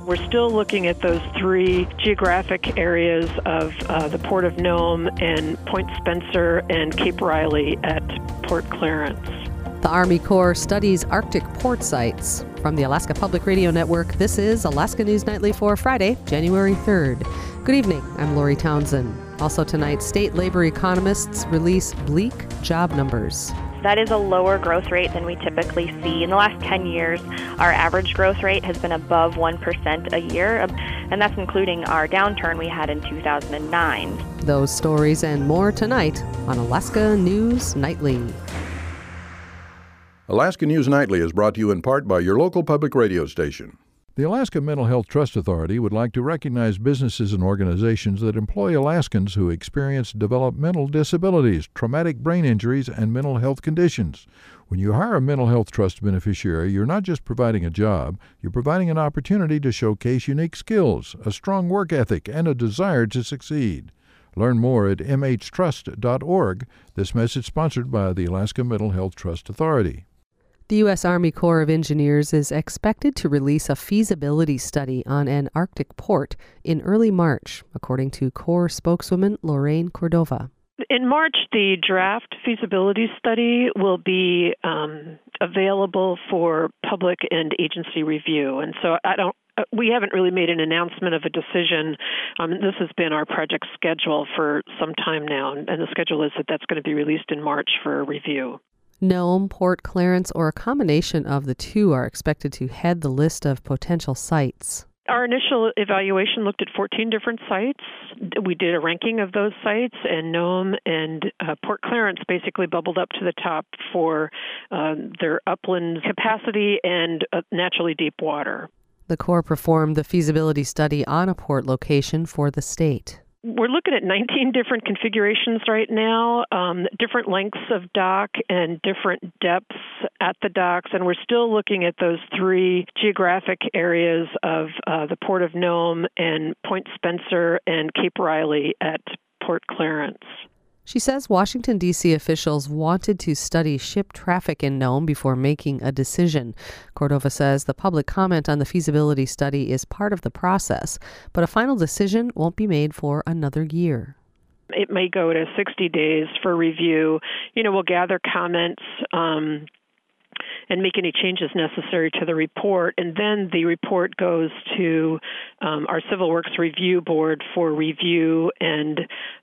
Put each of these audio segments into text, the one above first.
We're still looking at those three geographic areas of the Port of Nome and Point Spencer and Cape Riley at Port Clarence. The Army Corps studies Arctic port sites. From the Alaska Public Radio Network, this is Alaska News Nightly for Friday, January 3rd. Good evening, I'm Lori Townsend. Also tonight, state labor economists release bleak job numbers. That is a lower growth rate than we typically see. In the last 10 years, our average growth rate has been above 1% a year, and that's including our downturn we had in 2009. Those stories and more tonight on Alaska News Nightly. Alaska News Nightly is brought to you in part by your local public radio station. The Alaska Mental Health Trust Authority would like to recognize businesses and organizations that employ Alaskans who experience developmental disabilities, traumatic brain injuries, and mental health conditions. When you hire a mental health trust beneficiary, you're not just providing a job, you're providing an opportunity to showcase unique skills, a strong work ethic, and a desire to succeed. Learn more at mhtrust.org. This message sponsored by the Alaska Mental Health Trust Authority. The U.S. Army Corps of Engineers is expected to release a feasibility study on an Arctic port in early March, according to Corps spokeswoman Lorraine Cordova. In March, the draft feasibility study will be available for public and agency review. And so we haven't really made an announcement of a decision. This has been our project schedule for some time now, and the schedule is that that's going to be released in March for review. Nome, Port Clarence, or a combination of the two are expected to head the list of potential sites. Our initial evaluation looked at 14 different sites. We did a ranking of those sites, and Nome and Port Clarence basically bubbled up to the top for their upland capacity and naturally deep water. The Corps performed the feasibility study on a port location for the state. We're looking at 19 different configurations right now, different lengths of dock and different depths at the docks, and we're still looking at those three geographic areas of the Port of Nome and Point Spencer and Cape Riley at Port Clarence. She says Washington, D.C. officials wanted to study ship traffic in Nome before making a decision. Cordova says the public comment on the feasibility study is part of the process, but a final decision won't be made for another year. It may go to 60 days for review. We'll gather comments and make any changes necessary to the report. And then the report goes to our Civil Works Review Board for review and,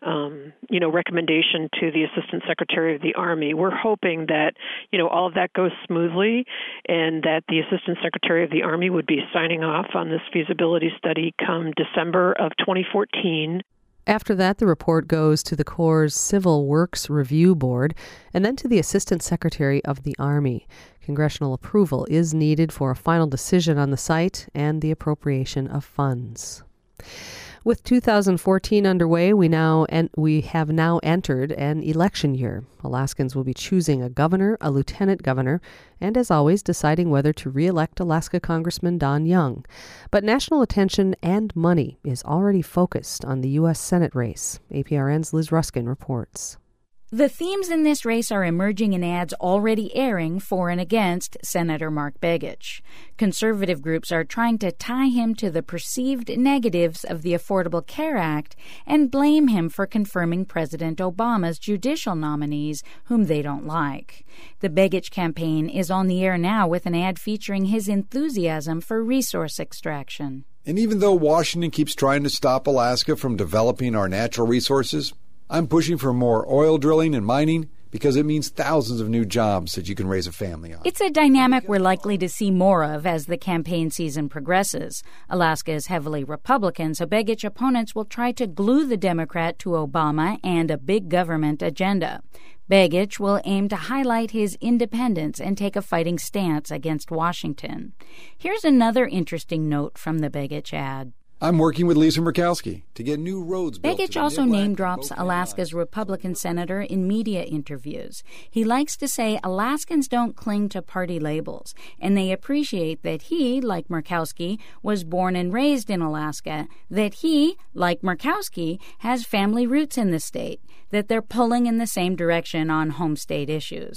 recommendation to the Assistant Secretary of the Army. We're hoping that, all of that goes smoothly and that the Assistant Secretary of the Army would be signing off on this feasibility study come December of 2014. After that, the report goes to the Corps' Civil Works Review Board and then to the Assistant Secretary of the Army. Congressional approval is needed for a final decision on the site and the appropriation of funds. With 2014 underway, we have now entered an election year. Alaskans will be choosing a governor, a lieutenant governor, and as always, deciding whether to re-elect Alaska Congressman Don Young. But national attention and money is already focused on the U.S. Senate race. APRN's Liz Ruskin reports. The themes in this race are emerging in ads already airing for and against Senator Mark Begich. Conservative groups are trying to tie him to the perceived negatives of the Affordable Care Act and blame him for confirming President Obama's judicial nominees whom they don't like. The Begich campaign is on the air now with an ad featuring his enthusiasm for resource extraction. And even though Washington keeps trying to stop Alaska from developing our natural resources, I'm pushing for more oil drilling and mining because it means thousands of new jobs that you can raise a family on. It's a dynamic we're likely to see more of as the campaign season progresses. Alaska is heavily Republican, so Begich opponents will try to glue the Democrat to Obama and a big government agenda. Begich will aim to highlight his independence and take a fighting stance against Washington. Here's another interesting note from the Begich ad. I'm working with Lisa Murkowski to get new roads built. Begich also name-drops Alaska's Republican senator in media interviews. He likes to say Alaskans don't cling to party labels, and they appreciate that he, like Murkowski, was born and raised in Alaska, that he, like Murkowski, has family roots in the state, that they're pulling in the same direction on home state issues.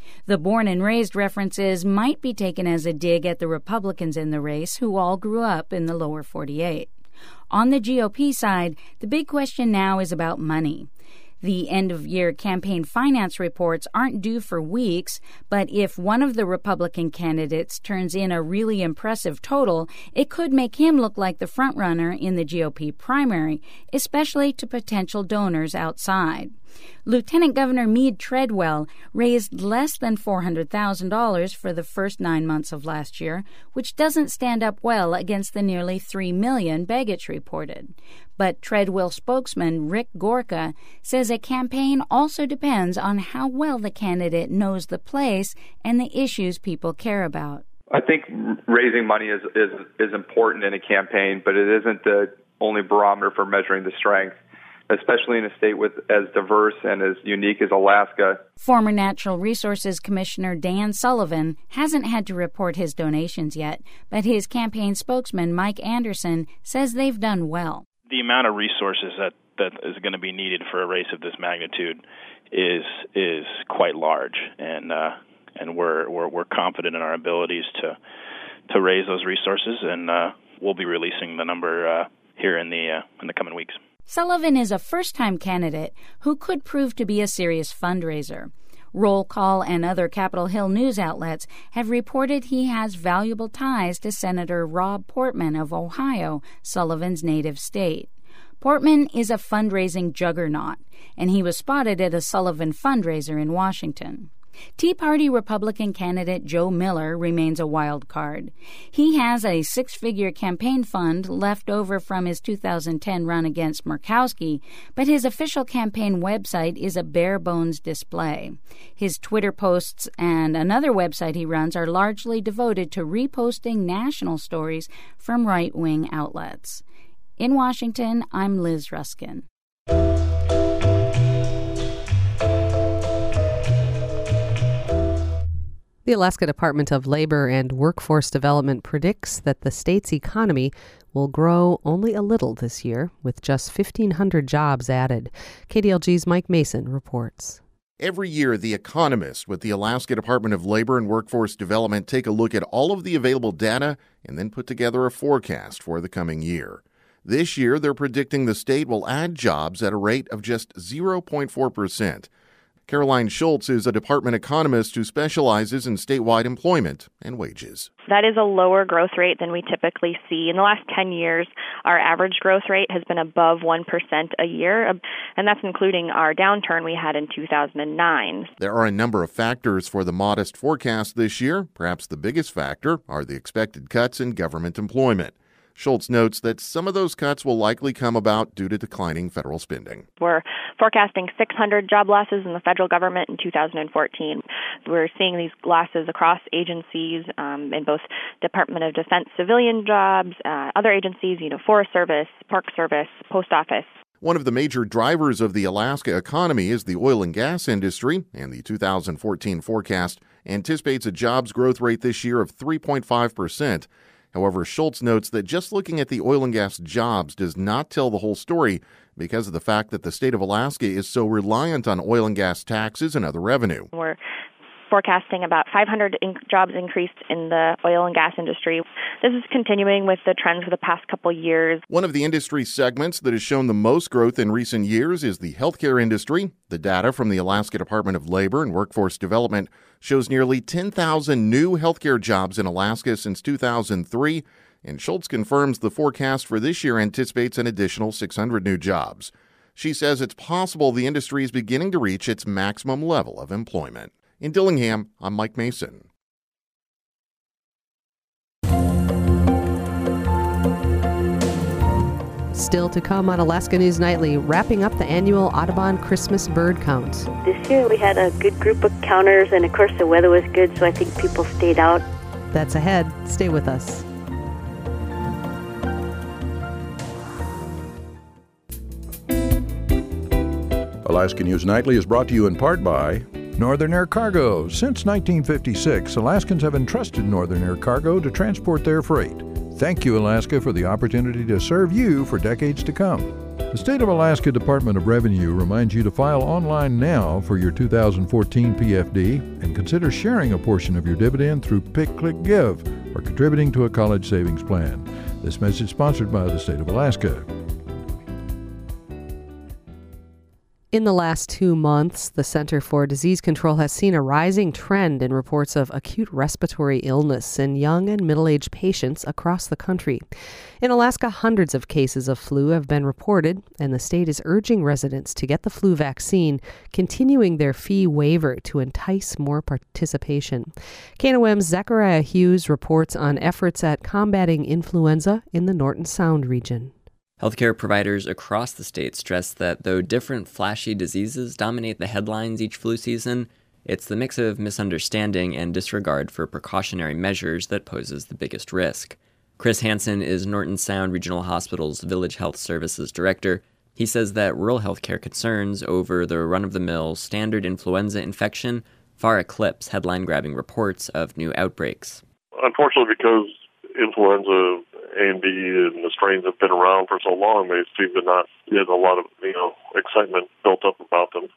The born and raised references might be taken as a dig at the Republicans in the race who all grew up in the lower 48. On the GOP side, the big question now is about money. The end-of-year campaign finance reports aren't due for weeks, but if one of the Republican candidates turns in a really impressive total, it could make him look like the frontrunner in the GOP primary, especially to potential donors outside. Lieutenant Governor Mead Treadwell raised less than $400,000 for the first 9 months of last year, which doesn't stand up well against the nearly $3 million Begich reported. But Treadwell spokesman Rick Gorka says a campaign also depends on how well the candidate knows the place and the issues people care about. I think raising money is important in a campaign, but it isn't the only barometer for measuring the strength, especially in a state with as diverse and as unique as Alaska. Former Natural Resources Commissioner Dan Sullivan hasn't had to report his donations yet, but his campaign spokesman Mike Anderson says they've done well. The amount of resources that is going to be needed for a race of this magnitude is quite large, and we're confident in our abilities to raise those resources, and we'll be releasing the number here in the coming weeks. Sullivan is a first-time candidate who could prove to be a serious fundraiser. Roll Call and other Capitol Hill news outlets have reported he has valuable ties to Senator Rob Portman of Ohio, Sullivan's native state. Portman is a fundraising juggernaut, and he was spotted at a Sullivan fundraiser in Washington. Tea Party Republican candidate Joe Miller remains a wild card. He has a six-figure campaign fund left over from his 2010 run against Murkowski, but his official campaign website is a bare-bones display. His Twitter posts and another website he runs are largely devoted to reposting national stories from right-wing outlets. In Washington, I'm Liz Ruskin. The Alaska Department of Labor and Workforce Development predicts that the state's economy will grow only a little this year, with just 1,500 jobs added. KDLG's Mike Mason reports. Every year, The Economist with the Alaska Department of Labor and Workforce Development take a look at all of the available data and then put together a forecast for the coming year. This year, they're predicting the state will add jobs at a rate of just 0.4%. Caroline Schultz is a department economist who specializes in statewide employment and wages. That is a lower growth rate than we typically see. In the last 10 years, our average growth rate has been above 1% a year, and that's including our downturn we had in 2009. There are a number of factors for the modest forecast this year. Perhaps the biggest factor are the expected cuts in government employment. Schultz notes that some of those cuts will likely come about due to declining federal spending. We're forecasting 600 job losses in the federal government in 2014. We're seeing these losses across agencies in both Department of Defense civilian jobs, other agencies, Forest Service, Park Service, Post Office. One of the major drivers of the Alaska economy is the oil and gas industry, and the 2014 forecast anticipates a jobs growth rate this year of 3.5%. However, Schultz notes that just looking at the oil and gas jobs does not tell the whole story because of the fact that the state of Alaska is so reliant on oil and gas taxes and other revenue. We're forecasting about 500 jobs increased in the oil and gas industry. This is continuing with the trends for the past couple years. One of the industry segments that has shown the most growth in recent years is the healthcare industry. The data from the Alaska Department of Labor and Workforce Development shows nearly 10,000 new healthcare jobs in Alaska since 2003, and Schultz confirms the forecast for this year anticipates an additional 600 new jobs. She says it's possible the industry is beginning to reach its maximum level of employment. In Dillingham, I'm Mike Mason. Still to come on Alaska News Nightly, wrapping up the annual Audubon Christmas bird count. This year we had a good group of counters, and of course the weather was good, so I think people stayed out. That's ahead. Stay with us. Alaska News Nightly is brought to you in part by Northern Air Cargo. Since 1956, Alaskans have entrusted Northern Air Cargo to transport their freight. Thank you, Alaska, for the opportunity to serve you for decades to come. The State of Alaska Department of Revenue reminds you to file online now for your 2014 PFD and consider sharing a portion of your dividend through Pick Click Give or contributing to a college savings plan. This message sponsored by the State of Alaska. In the last 2 months, the Center for Disease Control has seen a rising trend in reports of acute respiratory illness in young and middle-aged patients across the country. In Alaska, hundreds of cases of flu have been reported, and the state is urging residents to get the flu vaccine, continuing their fee waiver to entice more participation. KNOM's Zachariah Hughes reports on efforts at combating influenza in the Norton Sound region. Healthcare providers across the state stress that though different flashy diseases dominate the headlines each flu season, it's the mix of misunderstanding and disregard for precautionary measures that poses the biggest risk. Chris Hansen is Norton Sound Regional Hospital's Village Health Services Director. He says that rural healthcare concerns over the run-of-the-mill standard influenza infection far eclipse headline-grabbing reports of new outbreaks. Unfortunately, because influenza A and B and the strains have been around for so long, they seem to not get a lot of, excitement built up about them.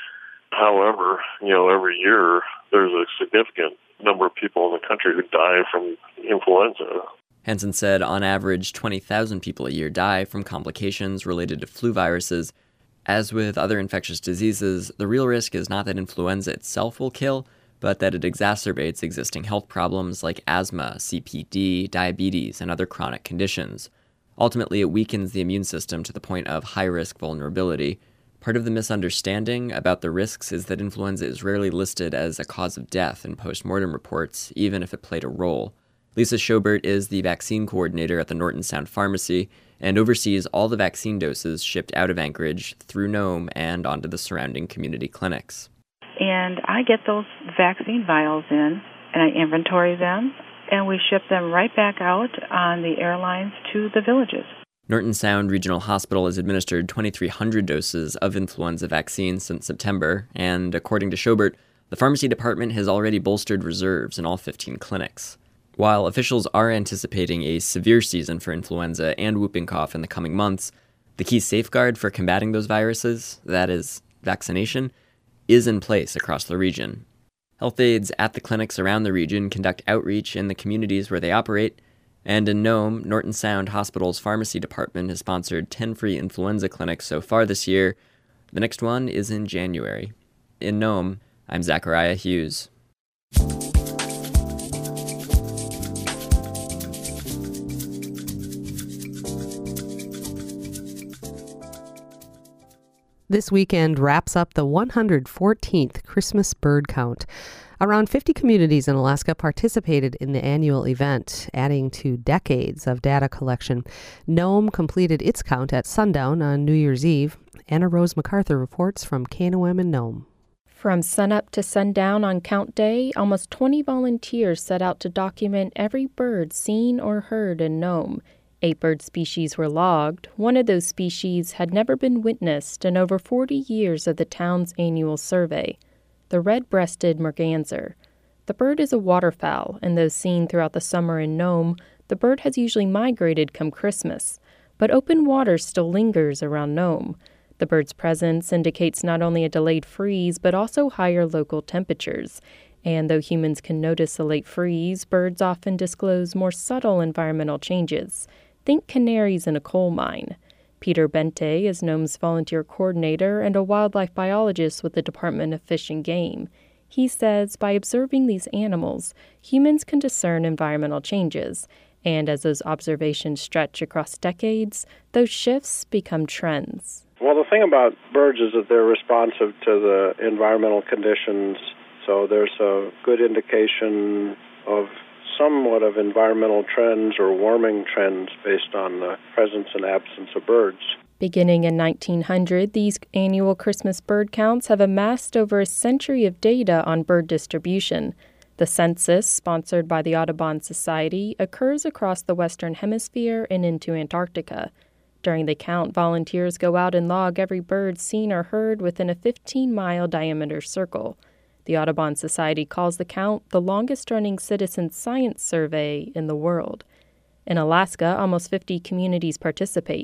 However, every year there's a significant number of people in the country who die from influenza. Hansen said on average 20,000 people a year die from complications related to flu viruses. As with other infectious diseases, the real risk is not that influenza itself will kill, but that it exacerbates existing health problems like asthma, CPD, diabetes, and other chronic conditions. Ultimately, it weakens the immune system to the point of high-risk vulnerability. Part of the misunderstanding about the risks is that influenza is rarely listed as a cause of death in post-mortem reports, even if it played a role. Lisa Schobert is the vaccine coordinator at the Norton Sound Pharmacy and oversees all the vaccine doses shipped out of Anchorage through Nome and onto the surrounding community clinics. And I get those vaccine vials in, and I inventory them, and we ship them right back out on the airlines to the villages. Norton Sound Regional Hospital has administered 2,300 doses of influenza vaccine since September, and according to Schobert, the pharmacy department has already bolstered reserves in all 15 clinics. While officials are anticipating a severe season for influenza and whooping cough in the coming months, the key safeguard for combating those viruses, that is, vaccination, is in place across the region. Health aides at the clinics around the region conduct outreach in the communities where they operate, and in Nome, Norton Sound Hospital's pharmacy department has sponsored 10 free influenza clinics so far this year. The next one is in January. In Nome, I'm Zachariah Hughes. This weekend wraps up the 114th Christmas bird count. Around 50 communities in Alaska participated in the annual event, adding to decades of data collection. Nome completed its count at sundown on New Year's Eve. Anna Rose MacArthur reports from KNOM in Nome. From sunup to sundown on count day, almost 20 volunteers set out to document every bird seen or heard in Nome. 8 bird species were logged. One of those species had never been witnessed in over 40 years of the town's annual survey, the red-breasted merganser. The bird is a waterfowl, and though seen throughout the summer in Nome, the bird has usually migrated come Christmas. But open water still lingers around Nome. The bird's presence indicates not only a delayed freeze, but also higher local temperatures. And though humans can notice a late freeze, birds often disclose more subtle environmental changes. Think canaries in a coal mine. Peter Bente is Nome's volunteer coordinator and a wildlife biologist with the Department of Fish and Game. He says by observing these animals, humans can discern environmental changes. And as those observations stretch across decades, those shifts become trends. Well, the thing about birds is that they're responsive to the environmental conditions, so there's a good indication of somewhat of environmental trends or warming trends based on the presence and absence of birds. Beginning in 1900, these annual Christmas bird counts have amassed over a century of data on bird distribution. The census, sponsored by the Audubon Society, occurs across the Western Hemisphere and into Antarctica. During the count, volunteers go out and log every bird seen or heard within a 15-mile diameter circle. The Audubon Society calls the count the longest-running citizen science survey in the world. In Alaska, almost 50 communities participate.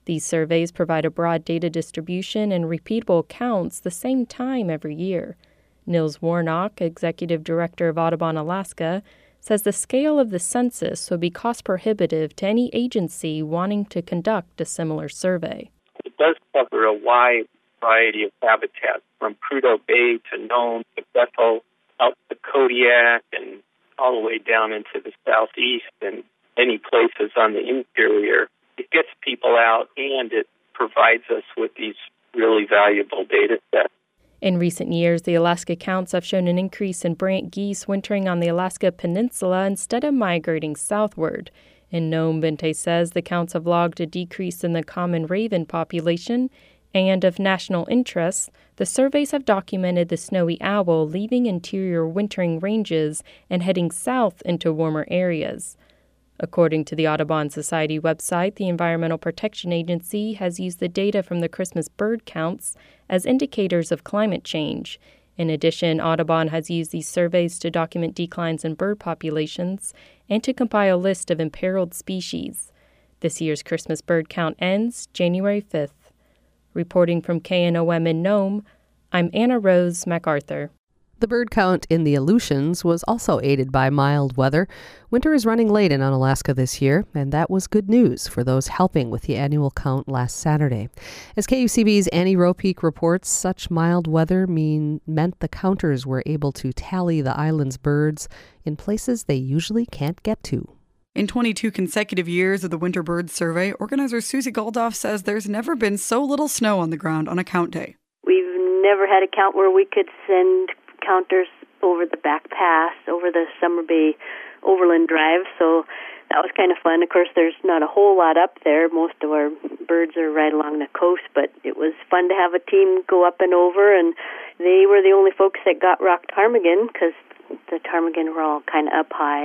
These surveys provide a broad data distribution and repeatable counts the same time every year. Nils Warnock, executive director of Audubon Alaska, says the scale of the census would be cost-prohibitive to any agency wanting to conduct a similar survey. It does cover a wide variety of habitats, from Prudhoe Bay to Nome to Bethel, out to Kodiak, and all the way down into the southeast and many places on the interior. It gets people out, and it provides us with these really valuable data sets. In recent years, the Alaska counts have shown an increase in brant geese wintering on the Alaska Peninsula instead of migrating southward. In Nome, Bente says the counts have logged a decrease in the common raven population, and of national interest, the surveys have documented the snowy owl leaving interior wintering ranges and heading south into warmer areas. According to the Audubon Society website, the Environmental Protection Agency has used the data from the Christmas bird counts as indicators of climate change. In addition, Audubon has used these surveys to document declines in bird populations and to compile a list of imperiled species. This year's Christmas bird count ends January 5th. Reporting from KNOM in Nome, I'm Anna Rose MacArthur. The bird count in the Aleutians was also aided by mild weather. Winter is running late in Unalaska this year, and that was good news for those helping with the annual count last Saturday. As KUCB's Annie Ropeek reports, such mild weather meant the counters were able to tally the island's birds in places they usually can't get to. In 22 consecutive years of the Winter Bird Survey, organizer Susie Goldoff says there's never been so little snow on the ground on a count day. We've never had a count where we could send counters over the back pass, over the Summer Bay Overland Drive, so that was kind of fun. Of course, there's not a whole lot up there. Most of our birds are right along the coast, but it was fun to have a team go up and over, and they were the only folks that got rock ptarmigan because the ptarmigan were all kind of up high.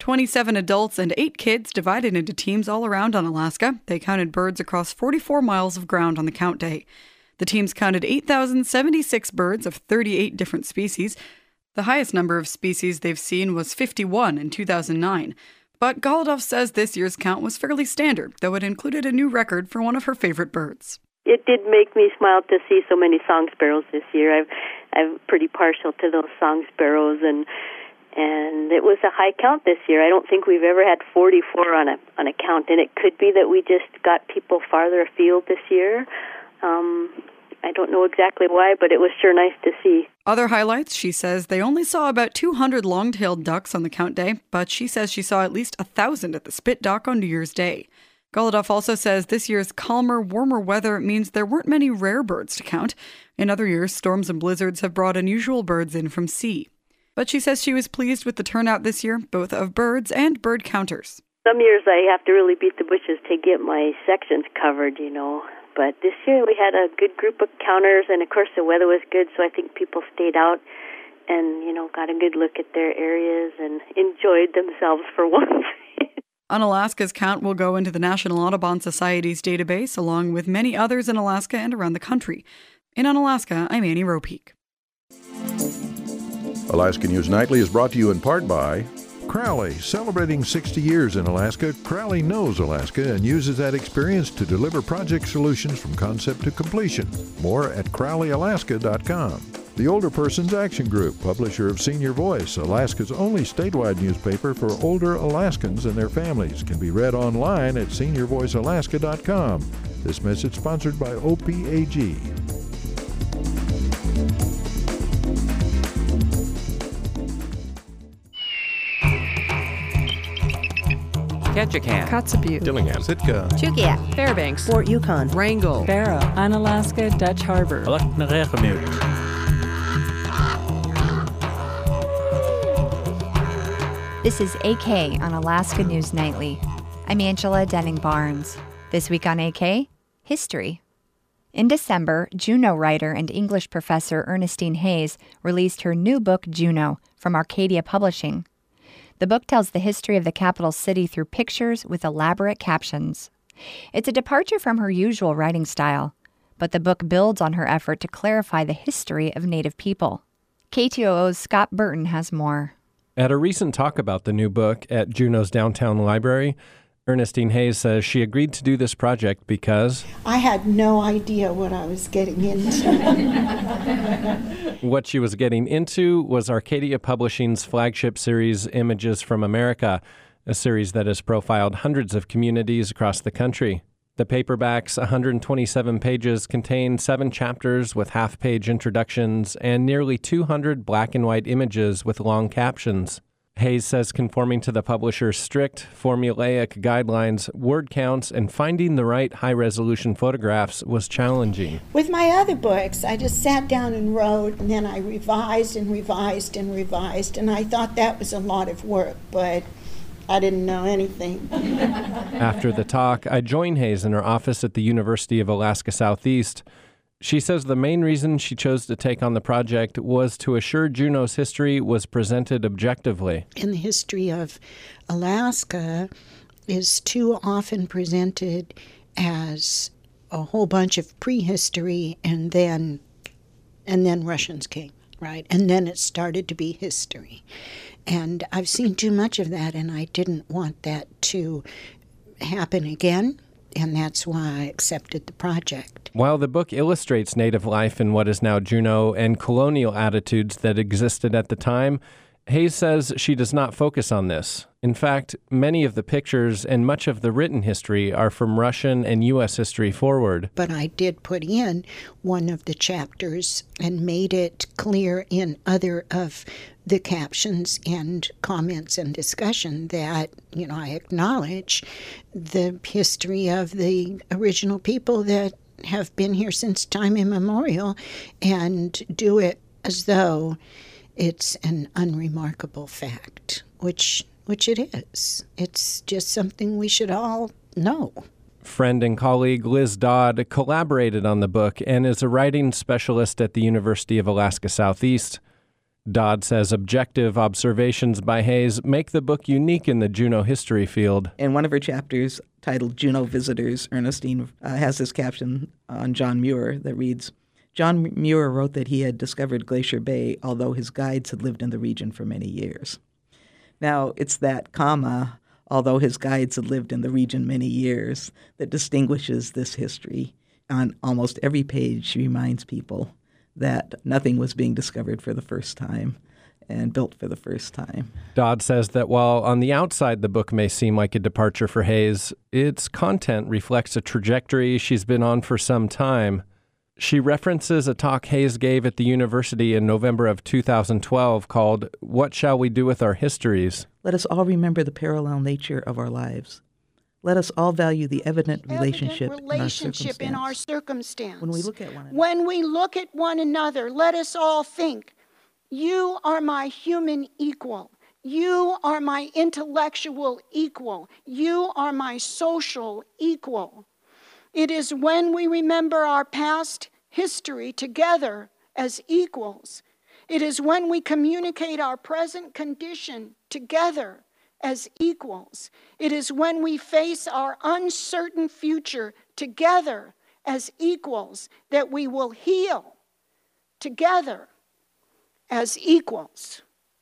27 adults and 8 kids divided into teams all around Unalaska. They counted birds across 44 miles of ground on the count day. The teams counted 8,076 birds of 38 different species. The highest number of species they've seen was 51 in 2009. But Goldoff says this year's count was fairly standard, though it included a new record for one of her favorite birds. It did make me smile to see so many song sparrows this year. I'm pretty partial to those song sparrows, and it was a high count this year. I don't think we've ever had 44 on a count, and it could be that we just got people farther afield this year. I don't know exactly why, but it was sure nice to see. Other highlights, she says they only saw about 200 long-tailed ducks on the count day, but she says she saw at least 1,000 at the Spit Dock on New Year's Day. Goldoff also says this year's calmer, warmer weather means there weren't many rare birds to count. In other years, storms and blizzards have brought unusual birds in from sea. But she says she was pleased with the turnout this year, both of birds and bird counters. Some years I have to really beat the bushes to get my sections covered, But this year we had a good group of counters, and of course the weather was good, so I think people stayed out and, got a good look at their areas and enjoyed themselves for once. Unalaska's count will go into the National Audubon Society's database, along with many others in Alaska and around the country. In Unalaska, I'm Annie Ropeek. Alaska News Nightly is brought to you in part by Crowley. Celebrating 60 years in Alaska, Crowley knows Alaska and uses that experience to deliver project solutions from concept to completion. More at crowleyalaska.com. The Older Persons Action Group, publisher of Senior Voice, Alaska's only statewide newspaper for older Alaskans and their families, can be read online at seniorvoicealaska.com. This message sponsored by OPAG. Ketchikan, Kotzebue, Dillingham, Sitka, Chugiak, Fairbanks, Fort Yukon, Wrangell, Barrow, Unalaska, Dutch Harbor. This is AK on Alaska News Nightly. I'm Angela Denning-Barnes. This week on AK, history. In December, Juneau writer and English professor Ernestine Hayes released her new book, Juneau, from Arcadia Publishing. The book tells the history of the capital city through pictures with elaborate captions. It's a departure from her usual writing style, but the book builds on her effort to clarify the history of Native people. KTOO's Scott Burton has more. At a recent talk about the new book at Juneau's downtown library, Ernestine Hayes says she agreed to do this project because I had no idea what I was getting into. What she was getting into was Arcadia Publishing's flagship series, Images from America, a series that has profiled hundreds of communities across the country. The paperback's 127 pages contain 7 chapters with half-page introductions and nearly 200 black and white images with long captions. Hayes says conforming to the publisher's strict, formulaic guidelines, word counts, and finding the right high-resolution photographs was challenging. With my other books, I just sat down and wrote, and then I revised and revised and revised, and I thought that was a lot of work, but I didn't know anything. After the talk, I joined Hayes in her office at the University of Alaska Southeast. She says the main reason she chose to take on the project was to assure Juneau's history was presented objectively. And the history of Alaska is too often presented as a whole bunch of prehistory and then Russians came, right? And then it started to be history. And I've seen too much of that, and I didn't want that to happen again. And that's why I accepted the project. While the book illustrates Native life in what is now Juneau and colonial attitudes that existed at the time, Hayes says she does not focus on this. In fact, many of the pictures and much of the written history are from Russian and U.S. history forward. But I did put in one of the chapters and made it clear in other of the captions and comments and discussion that, I acknowledge the history of the original people that have been here since time immemorial and do it as though it's an unremarkable fact, which it is. It's just something we should all know. Friend and colleague Liz Dodd collaborated on the book and is a writing specialist at the University of Alaska Southeast. Dodd says objective observations by Hayes make the book unique in the Juneau history field. In one of her chapters titled Juneau Visitors, Ernestine has this caption on John Muir that reads, John Muir wrote that he had discovered Glacier Bay, although his guides had lived in the region for many years. Now, it's that comma, although his guides had lived in the region many years, that distinguishes this history. On almost every page, she reminds people that nothing was being discovered for the first time and built for the first time. Dodd says that while on the outside the book may seem like a departure for Hayes, its content reflects a trajectory she's been on for some time. She references a talk Hayes gave at the university in November of 2012 called What Shall We Do with Our Histories? Let us all remember the parallel nature of our lives. Let us all value the evident relationship in our circumstance. When we look at one another, let us all think, you are my human equal. You are my intellectual equal. You are my social equal. It is when we remember our past history together as equals. It is when we communicate our present condition together as equals. It is when we face our uncertain future together as equals that we will heal together as equals.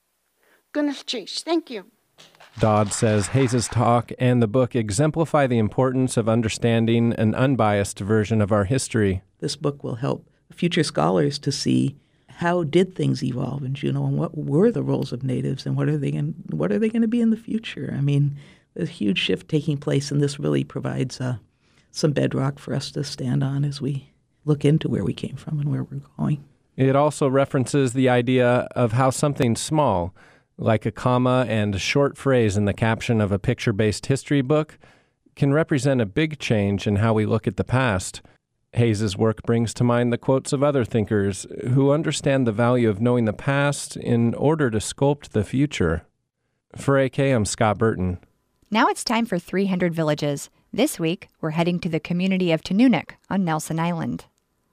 Thank you. Dodd says Hayes' talk and the book exemplify the importance of understanding an unbiased version of our history. This book will help future scholars to see how did things evolve in Juneau and what were the roles of natives and what are they going to be in the future. I mean, there's a huge shift taking place, and this really provides some bedrock for us to stand on as we look into where we came from and where we're going. It also references the idea of how something small, like a comma and a short phrase in the caption of a picture-based history book, can represent a big change in how we look at the past. Hayes' work brings to mind the quotes of other thinkers who understand the value of knowing the past in order to sculpt the future. For AK, I'm Scott Burton. Now it's time for 300 Villages. This week, we're heading to the community of Tununuk on Nelson Island.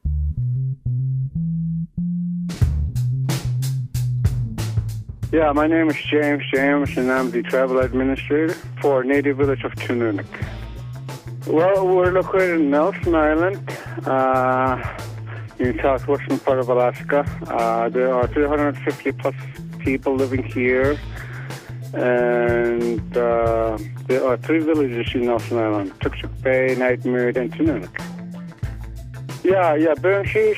Yeah, my name is James, and I'm the travel administrator for Native Village of Tununuk. Well, we're located in Nelson Island, in the southwestern part of Alaska. There are 350 plus people living here, and There are 3 villages in Nelson Island: Toksook Bay, Knightmead, and Tununic. Yeah, Bering-Shee's,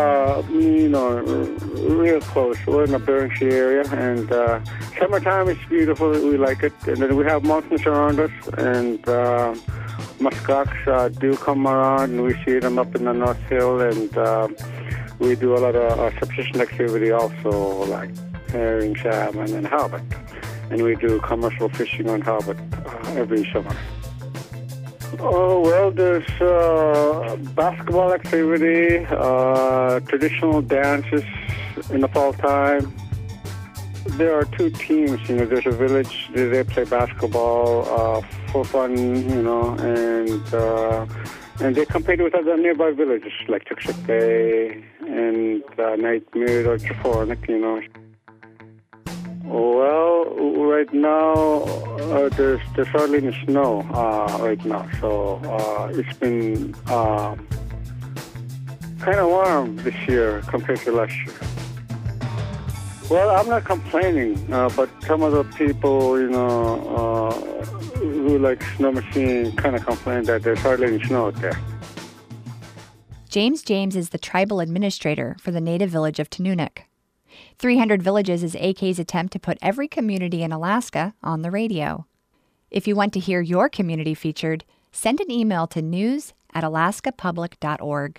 real close. We're in the Bering-Shee area, and summertime is beautiful. We like it. And then we have mountains around us, and muskox do come around, and we see them up in the North Hill, and we do a lot of subsistence activity also, like herring, salmon, and halibut. And we do commercial fishing on halibut every summer. Oh, well, there's basketball activity, traditional dances in the fall time. There are 2 teams, there's a village, they play basketball for fun, and they compete with other nearby villages like Toksook Bay and Knightmead or Trefornick, Well, right now, there's hardly any snow right now, so it's been kind of warm this year compared to last year. Well, I'm not complaining, but some of the people, who like snow machine kind of complain that there's hardly any snow out there. James is the tribal administrator for the native village of Tununic. 300 Villages is AK's attempt to put every community in Alaska on the radio. If you want to hear your community featured, send an email to news@alaskapublic.org.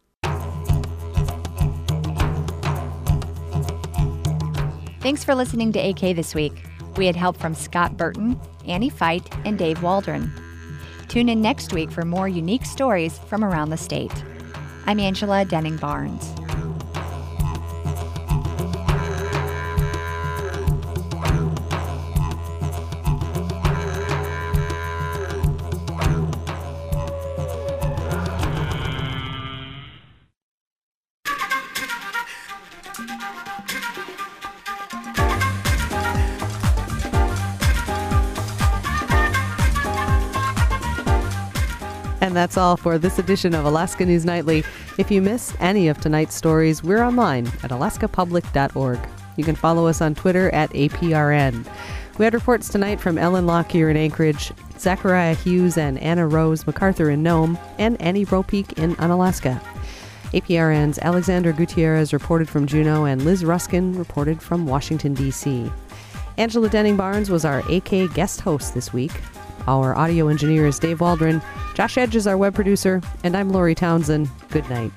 Thanks for listening to AK This Week. We had help from Scott Burton, Annie Feit, and Dave Waldron. Tune in next week for more unique stories from around the state. I'm Angela Denning Barnes. And that's all for this edition of Alaska News Nightly. If you miss any of tonight's stories, we're online at alaskapublic.org. You can follow us on Twitter at APRN. We had reports tonight from Ellen Lockyer in Anchorage, Zachariah Hughes and Anna Rose MacArthur in Nome, and Annie Ropeek in Unalaska. APRN's Alexander Gutierrez reported from Juneau, and Liz Ruskin reported from Washington, D.C. Angela Denning Barnes was our AK guest host this week. Our audio engineer is Dave Waldron. Josh Edge is our web producer, and I'm Lori Townsend. Good night.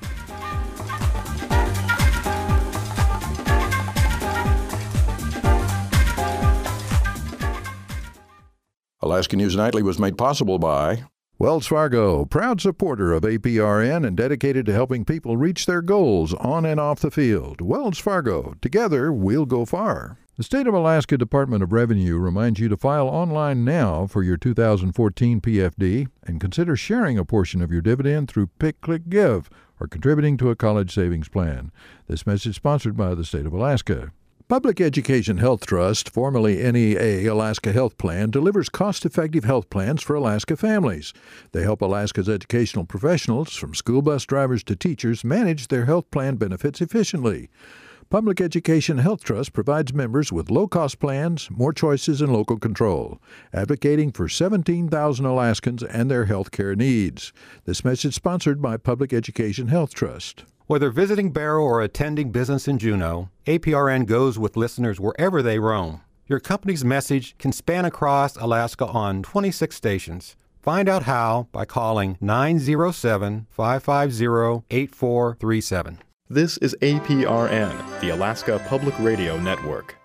Alaska News Nightly was made possible by Wells Fargo, proud supporter of APRN and dedicated to helping people reach their goals on and off the field. Wells Fargo, together we'll go far. The State of Alaska Department of Revenue reminds you to file online now for your 2014 PFD and consider sharing a portion of your dividend through Pick, Click, Give or contributing to a college savings plan. This message sponsored by the State of Alaska. Public Education Health Trust, formerly NEA Alaska Health Plan, delivers cost-effective health plans for Alaska families. They help Alaska's educational professionals, from school bus drivers to teachers, manage their health plan benefits efficiently. Public Education Health Trust provides members with low-cost plans, more choices, and local control, advocating for 17,000 Alaskans and their health care needs. This message sponsored by Public Education Health Trust. Whether visiting Barrow or attending business in Juneau, APRN goes with listeners wherever they roam. Your company's message can span across Alaska on 26 stations. Find out how by calling 907-550-8437. This is APRN, the Alaska Public Radio Network.